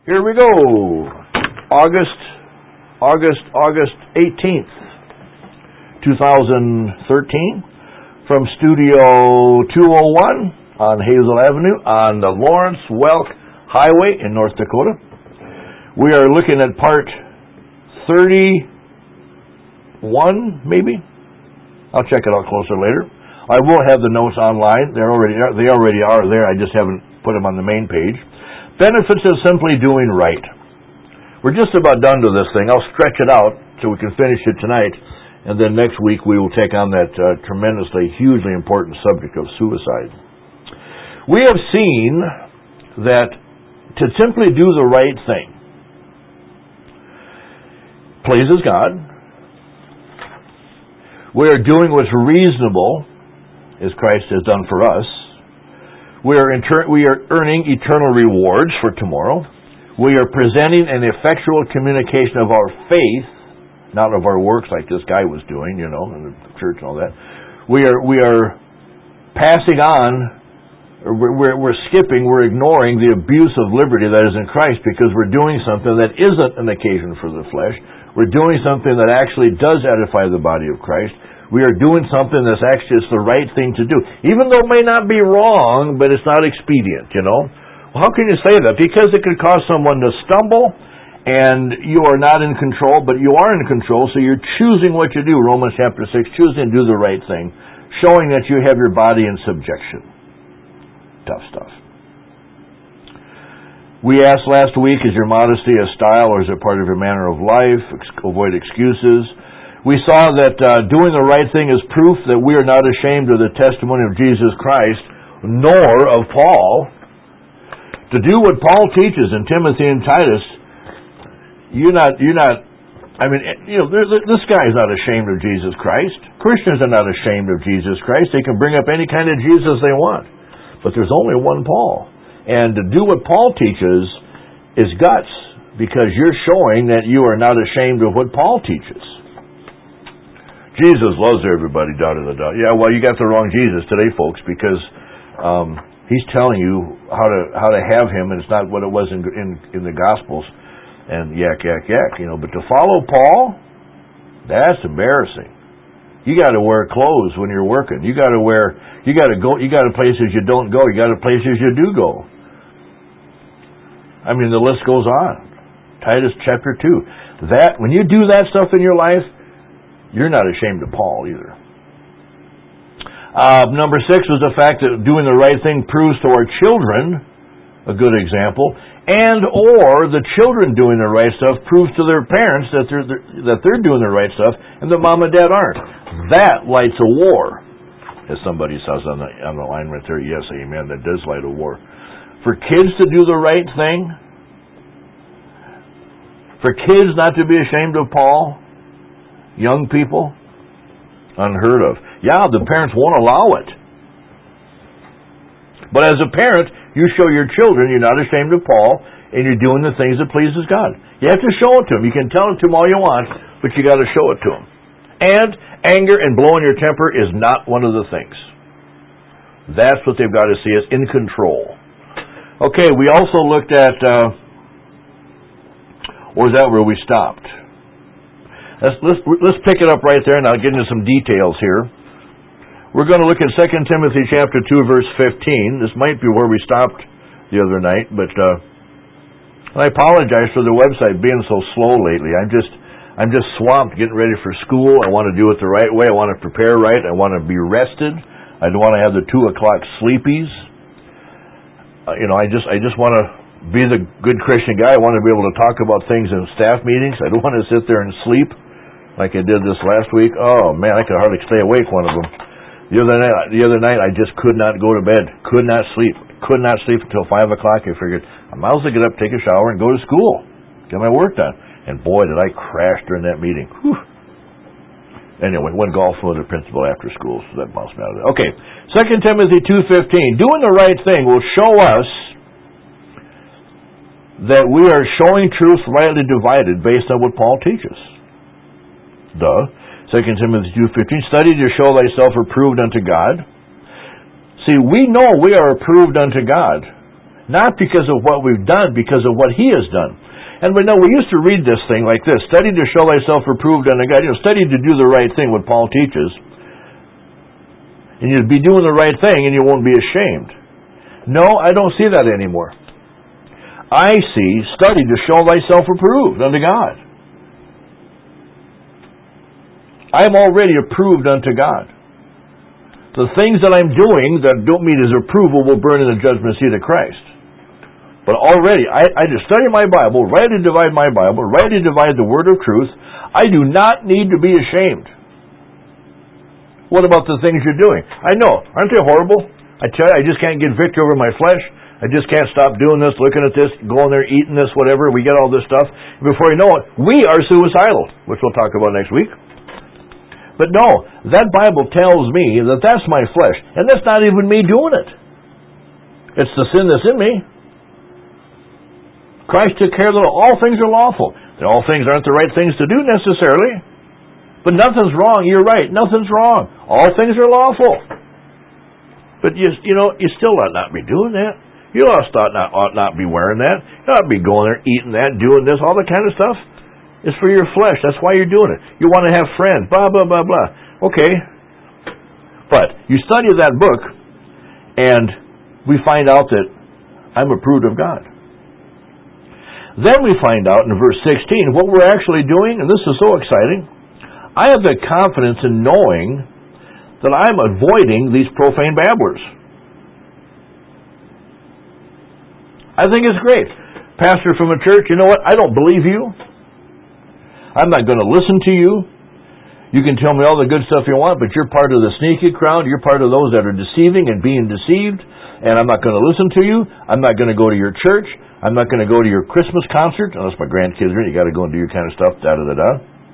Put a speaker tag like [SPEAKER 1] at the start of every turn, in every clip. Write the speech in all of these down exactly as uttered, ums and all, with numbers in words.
[SPEAKER 1] Here we go. August, August, August eighteenth, two thousand thirteen, from Studio two oh one on Hazel Avenue on the Lawrence Welk Highway in North Dakota. We are looking at part thirty-one, maybe. I'll check it out closer later. I will have the notes online. They're already they already are there. I just haven't put them on the main page. Benefits of simply doing right. We're just about done to this thing. I'll stretch it out so we can finish it tonight, and then next week we will take on that uh, tremendously, hugely important subject of suicide. We have seen that to simply do the right thing pleases God. We are doing what's reasonable, as Christ has done for us. We are, inter- we are earning eternal rewards for tomorrow. We are presenting an effectual communication of our faith, not of our works like this guy was doing, you know, in the church and all that. We are we are passing on, we're, we're, we're skipping, we're ignoring the abuse of liberty that is in Christ because we're doing something that isn't an occasion for the flesh. We're doing something that actually does edify the body of Christ. We are doing something that's actually it's the right thing to do. Even though it may not be wrong, but it's not expedient, you know. Well, how can you say that? Because it could cause someone to stumble, and you are not in control, but you are in control, so you're choosing what you do. Romans chapter six, choosing to do the right thing, showing that you have your body in subjection. Tough stuff. We asked last week, is your modesty a style or is it part of your manner of life? Avoid excuses. We saw that uh, doing the right thing is proof that we are not ashamed of the testimony of Jesus Christ, nor of Paul. To do what Paul teaches in Timothy and Titus, you're not, you're not, I mean, you know, this guy is not ashamed of Jesus Christ. Christians are not ashamed of Jesus Christ. They can bring up any kind of Jesus they want. But there's only one Paul. And to do what Paul teaches is guts, because you're showing that you are not ashamed of what Paul teaches. Jesus loves everybody, da da da da. Yeah, well, you got the wrong Jesus today, folks, because um, he's telling you how to how to have him, and it's not what it was in in, in the Gospels. And yak yak yak, you know. But to follow Paul, that's embarrassing. You got to wear clothes when you're working. You got to wear. You got to go. You got to places you don't go. You got to places you do go. I mean, the list goes on. Titus chapter two. That when you do that stuff in your life, you're not ashamed of Paul either. Uh, number six was the fact that doing the right thing proves to our children a good example, and or the children doing the right stuff proves to their parents that they're, they're that they're doing the right stuff, and that mom and dad aren't. That lights a war, as somebody says on the on the line right there. Yes, amen. That does light a war. For kids to do the right thing, for kids not to be ashamed of Paul. Young people, unheard of. Yeah, the parents won't allow it. But as a parent, you show your children you're not ashamed of Paul, and you're doing the things that pleases God. You have to show it to them. You can tell it to them all you want, but you got to show it to them. And anger and blowing your temper is not one of the things. That's what they've got to see, is in control. Okay, we also looked at, uh, or is that where we stopped? Let's, let's, let's pick it up right there, and I'll get into some details here. We're going to look at Second Timothy chapter two, verse fifteen. This might be where we stopped the other night, but uh, I apologize for the website being so slow lately. I'm just I'm just swamped getting ready for school. I want to do it the right way. I want to prepare right. I want to be rested. I don't want to have the two o'clock sleepies. Uh, you know, I just I just want to be the good Christian guy. I want to be able to talk about things in staff meetings. I don't want to sit there and sleep like I did this last week. Oh man, I could hardly stay awake one of them. The other night, the other night, I just could not go to bed. Could not sleep. Could not sleep until five o'clock. I figured I might as well get up, take a shower, and go to school, get my work done. And boy, did I crash during that meeting. Whew. Anyway, went golfing with the principal after school, so that bounced me out of that. Okay, Second Timothy two fifteen. Doing the right thing will show us that we are showing truth rightly divided based on what Paul teaches. Duh. Second Timothy two fifteen, study to show thyself approved unto God. See, we know we are approved unto God. Not because of what we've done, because of what He has done. And we know, we used to read this thing like this, study to show thyself approved unto God. You know, study to do the right thing, what Paul teaches. And you'd be doing the right thing and you won't be ashamed. No, I don't see that anymore. I see study to show thyself approved unto God. I am already approved unto God. The things that I'm doing that don't meet His approval will burn in the judgment seat of Christ. But already, I, I just study my Bible, rightly divide my Bible, rightly divide the word of truth. I do not need to be ashamed. What about the things you're doing? I know, aren't they horrible? I tell you, I just can't get victory over my flesh. I just can't stop doing this, looking at this, going there, eating this, whatever. We get all this stuff. Before you know it, we are suicidal, which we'll talk about next week. But no, that Bible tells me that that's my flesh, and that's not even me doing it. It's the sin that's in me. Christ took care of it. All things are lawful. All things aren't the right things to do necessarily. But nothing's wrong. You're right. Nothing's wrong. All things are lawful. But you, you know, you still ought not be doing that. You ought not, ought not be wearing that. You ought not be going there, eating that, doing this, all that kind of stuff. It's for your flesh. That's why you're doing it. You want to have friends. Blah, blah, blah, blah. Okay. But you study that book, and we find out that I'm approved of God. Then we find out in verse sixteen what we're actually doing, and this is so exciting. I have the confidence in knowing that I'm avoiding these profane babblers. I think it's great. Pastor from a church, you know what? I don't believe you. I'm not going to listen to you. You can tell me all the good stuff you want, but you're part of the sneaky crowd. You're part of those that are deceiving and being deceived, and I'm not going to listen to you. I'm not going to go to your church. I'm not going to go to your Christmas concert, unless my grandkids are in. You got to go and do your kind of stuff, da-da-da-da.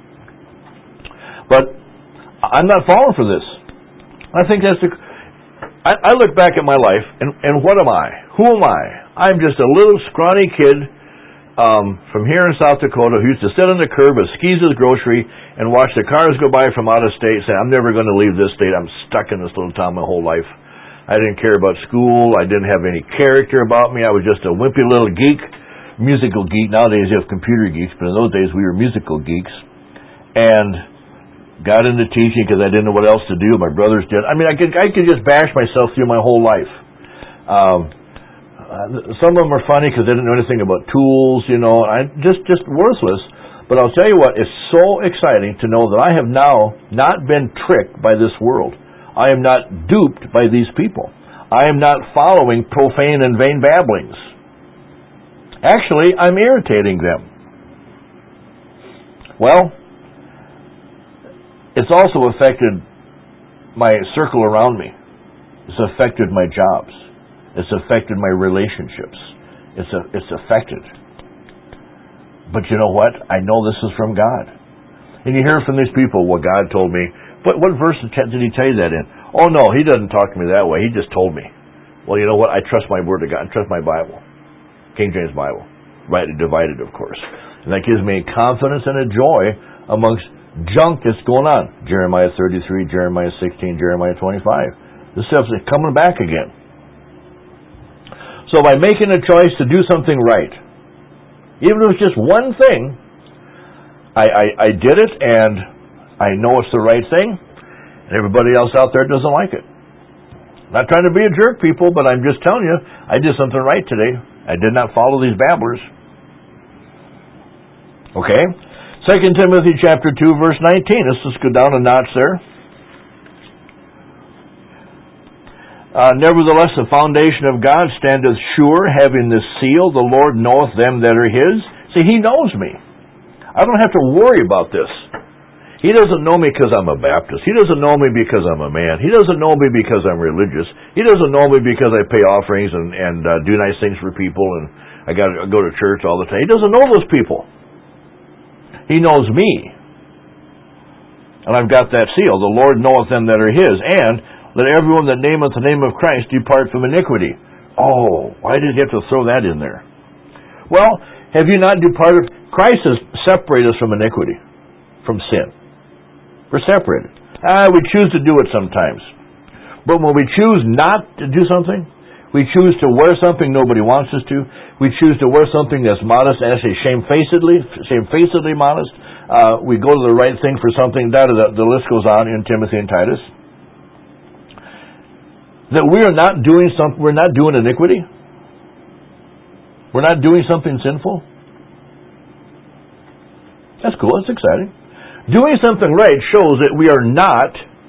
[SPEAKER 1] But I'm not falling for this. I think that's the... I, I look back at my life, and, and what am I? Who am I? I'm just a little scrawny kid um, from here in South Dakota who used to sit on the curb at Skeeza's Grocery and watch the cars go by from out of state, saying, I'm never going to leave this state. I'm stuck in this little town my whole life. I didn't care about school. I didn't have any character about me. I was just a wimpy little geek, musical geek. Nowadays you have computer geeks, but in those days we were musical geeks. And got into teaching because I didn't know what else to do. My brothers did. I mean, I could I could just bash myself through my whole life. Um, uh, some of them are funny because they didn't know anything about tools, you know. I just just worthless. But I'll tell you what, it's so exciting to know that I have now not been tricked by this world. I am not duped by these people. I am not following profane and vain babblings. Actually, I'm irritating them. Well, it's also affected my circle around me. It's affected my jobs. It's affected my relationships. It's a, it's affected. But you know what? I know this is from God. And you hear from these people, well, God told me. What, what verse did He tell you that in? Oh, no, He doesn't talk to me that way. He just told me. Well, you know what? I trust my Word of God. I trust my Bible. King James Bible. Rightly divided, of course. And that gives me confidence and a joy amongst junk that's going on. Jeremiah thirty-three, Jeremiah sixteen, Jeremiah twenty-five. This stuff is coming back again. So by making a choice to do something right, even if it's just one thing, I, I, I did it and I know it's the right thing, and everybody else out there doesn't like it. I'm not trying to be a jerk, people, but I'm just telling you, I did something right today. I did not follow these babblers. Okay? Second Timothy chapter two, verse nineteen. Let's just go down a notch there. Uh, Nevertheless, the foundation of God standeth sure, having this seal, the Lord knoweth them that are His. See, He knows me. I don't have to worry about this. He doesn't know me because I'm a Baptist. He doesn't know me because I'm a man. He doesn't know me because I'm religious. He doesn't know me because I pay offerings and, and uh, do nice things for people and I got to go to church all the time. He doesn't know those people. He knows me. And I've got that seal. The Lord knoweth them that are His. And let everyone that nameth the name of Christ depart from iniquity. Oh, why did you have to throw that in there? Well, have you not departed? Christ has separated us from iniquity, from sin. We're separated. Ah, we choose to do it sometimes. But when we choose not to do something, We choose to wear something nobody wants us to. We choose to wear something that's modest, and I say shamefacedly, shamefacedly modest. Uh, we go to the right thing for something. That the, the list goes on in Timothy and Titus. That we are not doing something. We're not doing iniquity. We're not doing something sinful. That's cool. That's exciting. Doing something right shows that we are not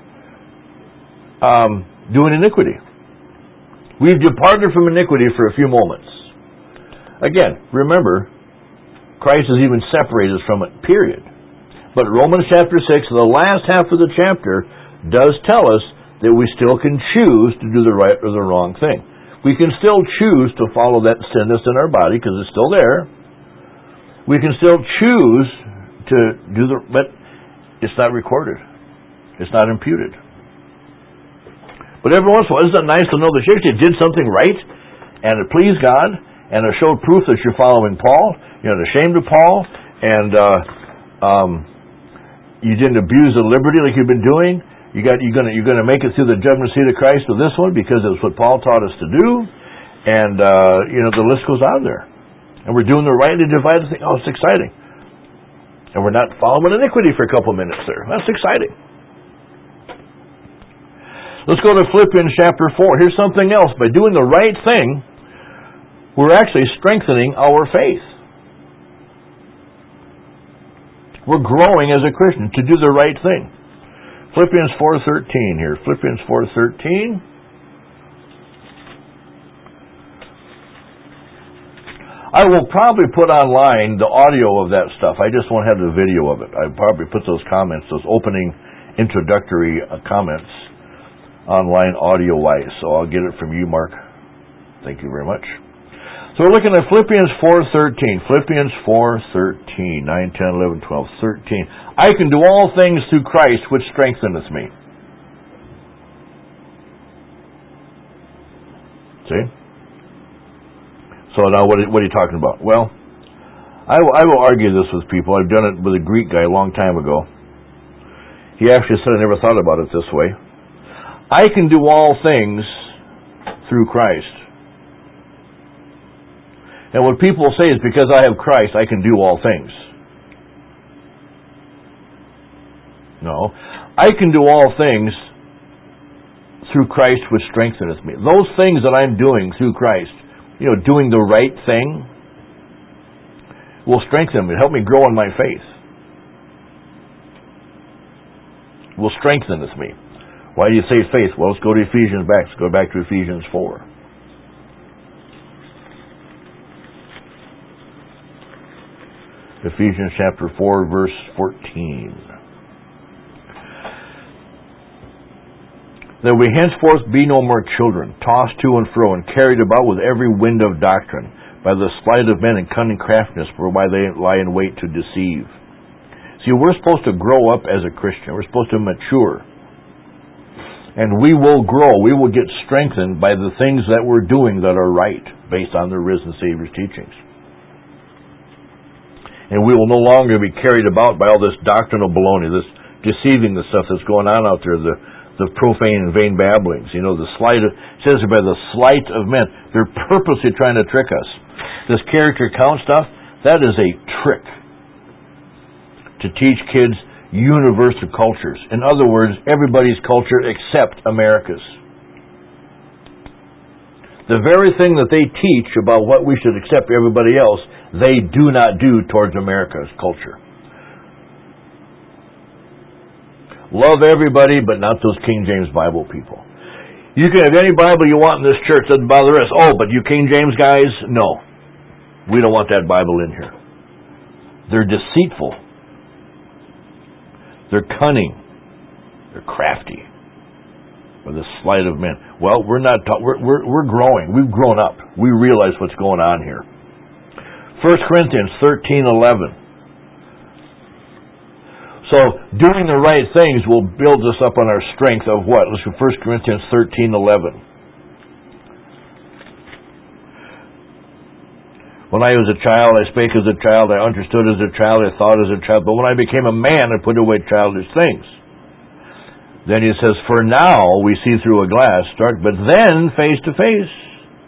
[SPEAKER 1] um, doing iniquity. We've departed from iniquity for a few moments. Again, remember, Christ has even separated us from it, period. But Romans chapter six, the last half of the chapter, does tell us that we still can choose to do the right or the wrong thing. We can still choose to follow that sin that's in our body, because it's still there. We can still choose to do the... but it's not recorded. It's not imputed. But every once in a while, isn't it nice to know that you actually did something right, and it pleased God, and it showed proof that you're following Paul, you're not ashamed of Paul, and uh, um, you didn't abuse the liberty like you've been doing. You got, you're going you're gonna make it through the judgment seat of Christ with this one, because it's what Paul taught us to do, and uh, you know the list goes on there. And we're doing the right to divide the thing. Oh, it's exciting. And we're not following iniquity for a couple of minutes there. That's exciting. Let's go to Philippians chapter four. Here's something else. By doing the right thing, we're actually strengthening our faith. We're growing as a Christian to do the right thing. Philippians four thirteen here. Philippians four thirteen. I will probably put online the audio of that stuff. I just won't have the video of it. I'll probably put those comments, those opening introductory uh, comments online audio-wise. So I'll get it from you, Mark. Thank you very much. So we're looking at Philippians four thirteen. Philippians four thirteen. nine, ten, eleven, twelve, thirteen. I can do all things through Christ which strengtheneth me. See? So now what are, what are you talking about? Well, I will, I will argue this with people. I've done it with a Greek guy a long time ago. He actually said, I never thought about it this way. I can do all things through Christ. And what people say is, because I have Christ, I can do all things. No. I can do all things through Christ which strengtheneth me. Those things that I'm doing through Christ, you know, doing the right thing, will strengthen me, help me grow in my faith. Will strengthen me. Why do you say faith? Well, let's go to Ephesians back. Let's go back to Ephesians four. Ephesians chapter four, verse fourteen. That we henceforth be no more children, tossed to and fro, and carried about with every wind of doctrine, by the sleight of men and cunning craftiness, whereby they lie in wait to deceive. See, we're supposed to grow up as a Christian. We're supposed to mature. And we will grow. We will get strengthened by the things that we're doing that are right, based on the risen Savior's teachings. And we will no longer be carried about by all this doctrinal baloney, this deceiving, the stuff that's going on out there, the the profane and vain babblings. You know, the sleight of, it says by the sleight of men. They're purposely trying to trick us. This character count stuff, that is a trick to teach kids universal cultures. In other words, everybody's culture except America's. The very thing that they teach about what we should accept everybody else, they do not do towards America's culture. Love everybody, but not those King James Bible people. You can have any Bible you want in this church, doesn't bother us. Oh, but you King James guys, no. We don't want that Bible in here. They're deceitful. They're cunning. They're crafty. With the sleight of men. Well, we're not. Ta- we're, we're we're growing. We've grown up. We realize what's going on here. First Corinthians thirteen eleven. So, doing the right things will build us up on our strength of what? Let's go First Corinthians thirteen eleven. When I was a child, I spake as a child, I understood as a child, I thought as a child. But when I became a man, I put away childish things. Then he says, for now we see through a glass, dark, but then face to face.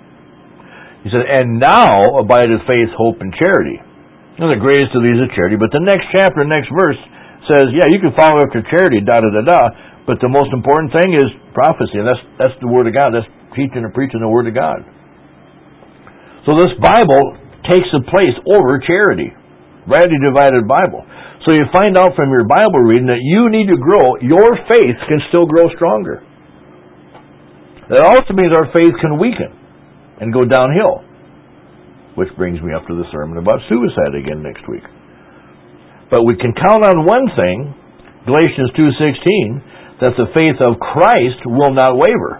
[SPEAKER 1] He said, and now abideth faith, hope, and charity. And the greatest of these is charity. But the next chapter, next verse says, yeah, you can follow after charity, da da da da. But the most important thing is prophecy. And that's that's the Word of God. That's teaching and preaching the Word of God. So this Bible takes the place over charity. Rightly divided Bible. So you find out from your Bible reading that you need to grow. Your faith can still grow stronger. That also means our faith can weaken and go downhill. Which brings me up to the sermon about suicide again next week. But we can count on one thing, Galatians two sixteen, that the faith of Christ will not waver.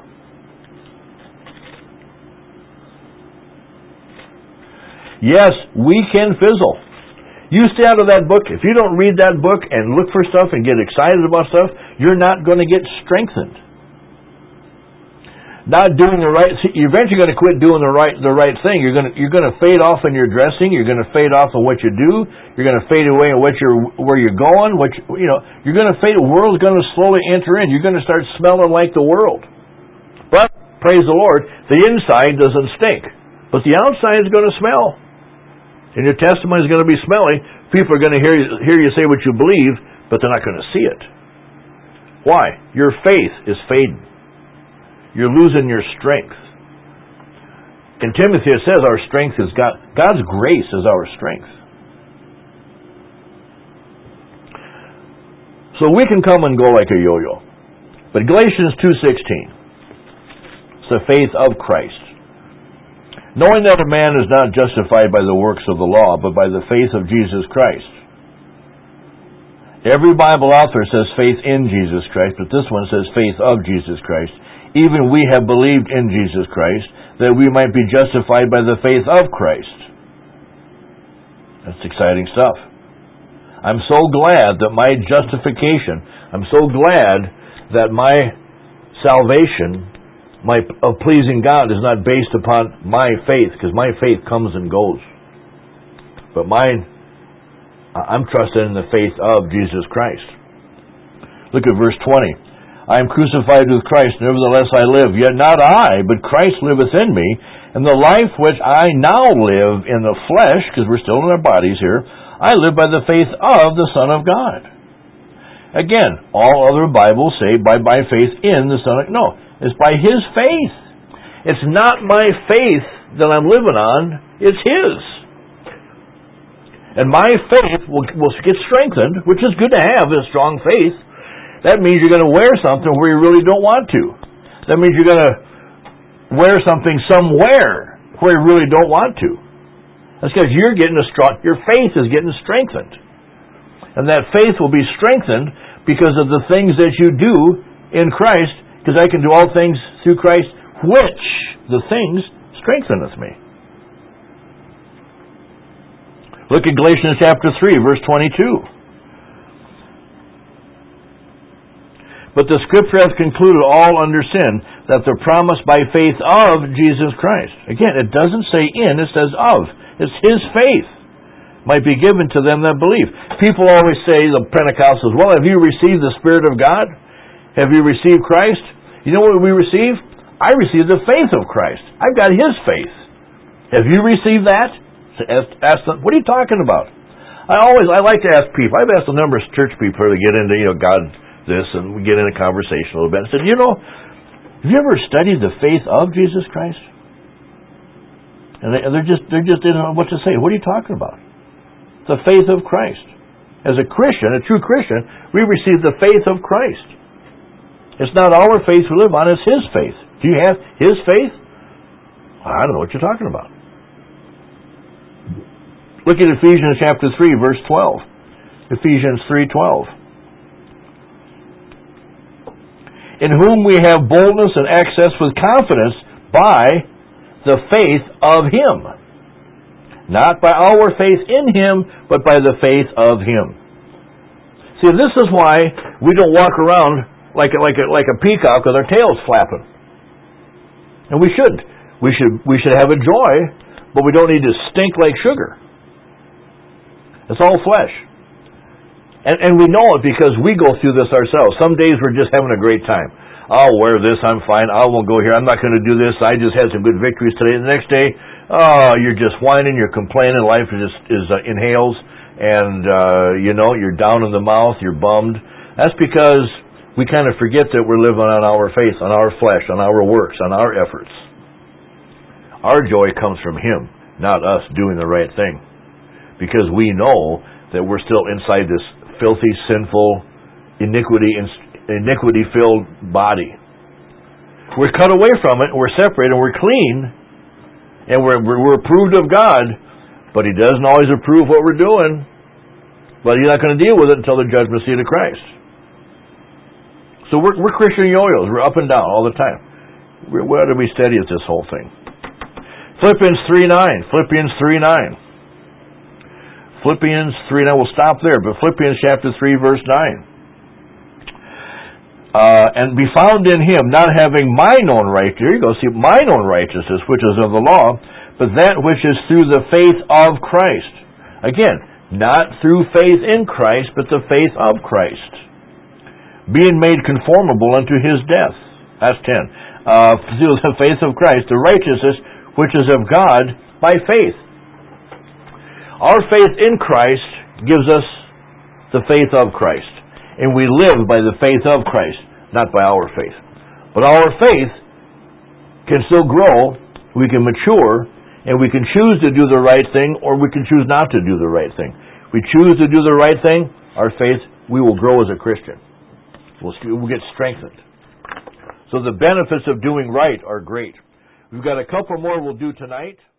[SPEAKER 1] Yes, we can fizzle. You stay out of that book. If you don't read that book and look for stuff and get excited about stuff, you're not going to get strengthened. Not doing the right, see, you're eventually going to quit doing the right the right thing. You're going to you're going to fade off in your dressing. You're going to fade off in what you do. You're going to fade away in what you're where you're going. What you, you know, you're going to fade. The world's going to slowly enter in. You're going to start smelling like the world. But praise the Lord, the inside doesn't stink, but the outside is going to smell. And your testimony is going to be smelly. People are going to hear you, hear you say what you believe, but they're not going to see it. Why? Your faith is fading. You're losing your strength. In Timothy it says our strength is God. God's grace is our strength. So we can come and go like a yo-yo. But Galatians two sixteen, it's the faith of Christ. Knowing that a man is not justified by the works of the law, but by the faith of Jesus Christ. Every Bible author says faith in Jesus Christ, but this one says faith of Jesus Christ. Even we have believed in Jesus Christ, that we might be justified by the faith of Christ. That's exciting stuff. I'm so glad that my justification, I'm so glad that my salvation, my of pleasing God is not based upon my faith, because my faith comes and goes. But mine, I'm trusting in the faith of Jesus Christ. Look at verse twenty. I am crucified with Christ, nevertheless I live. Yet not I, but Christ liveth in me. And the life which I now live in the flesh, because we're still in our bodies here, I live by the faith of the Son of God. Again, all other Bibles say by, by faith in the Son of God. No, it's by His faith. It's not my faith that I'm living on, it's His. And my faith will, will get strengthened, which is good to have, a strong faith. That means you're going to wear something where you really don't want to. That means you're going to wear something somewhere where you really don't want to. That's because you're getting a strong, your faith is getting strengthened. And that faith will be strengthened because of the things that you do in Christ, because I can do all things through Christ, which the things strengtheneth me. Look at Galatians chapter three, verse twenty-two. But the Scripture hath concluded all under sin, that the promise by faith of Jesus Christ. Again, it doesn't say in, it says of. It's His faith might be given to them that believe. People always say, the Pentecostals, well, have you received the Spirit of God? Have you received Christ? You know what we receive? I received the faith of Christ. I've got His faith. Have you received that? Ask, ask them, what are you talking about? I always, I like to ask people. I've asked a number of church people to get into, you know, God this, and we get in a conversation a little bit. I said, you know, have you ever studied the faith of Jesus Christ? And they, they're just they're just didn't know what to say. What are you talking about? The faith of Christ. As a Christian, a true Christian, we receive the faith of Christ. It's not our faith we live on, it's His faith. Do you have His faith? I don't know what you're talking about. Look at Ephesians chapter three, verse twelve. Ephesians three twelve. In whom we have boldness and access with confidence by the faith of Him. Not by our faith in Him, but by the faith of Him. See, this is why we don't walk around like a, like a, like a peacock with our tails flapping. And we shouldn't. We should, we should have a joy, but we don't need to stink like sugar. It's all flesh. And, and we know it because we go through this ourselves. Some days we're just having a great time. I'll wear this, I'm fine. I won't go here, I'm not going to do this. I just had some good victories today. The next day, oh, you're just whining, you're complaining, life is just is uh, inhales, and uh, you know you're down in the mouth, you're bummed. That's because we kind of forget that we're living on our faith, on our flesh, on our works, on our efforts. Our joy comes from Him, not us doing the right thing, because we know that we're still inside this filthy, sinful, iniquity, iniquity-filled body. We're cut away from it, we're separated, and we're clean, and we're, we're approved of God, but He doesn't always approve what we're doing. But He's not going to deal with it until the judgment seat of Christ. So we're, we're Christian yo-yos. We're up and down all the time. We're, we ought to be steady at this whole thing. Philippians three nine. Philippians three nine. Philippians three nine. We'll stop there, but Philippians chapter three, verse nine. Uh, and be found in Him, not having mine own right. Here you go. See, mine own righteousness, which is of the law, but that which is through the faith of Christ. Again, not through faith in Christ, but the faith of Christ. Being made conformable unto His death. That's ten. Uh, through the faith of Christ, the righteousness which is of God by faith. Our faith in Christ gives us the faith of Christ. And we live by the faith of Christ, not by our faith. But our faith can still grow, we can mature, and we can choose to do the right thing, or we can choose not to do the right thing. We choose to do the right thing, our faith, we will grow as a Christian. We'll, we'll get strengthened. So the benefits of doing right are great. We've got a couple more we'll do tonight.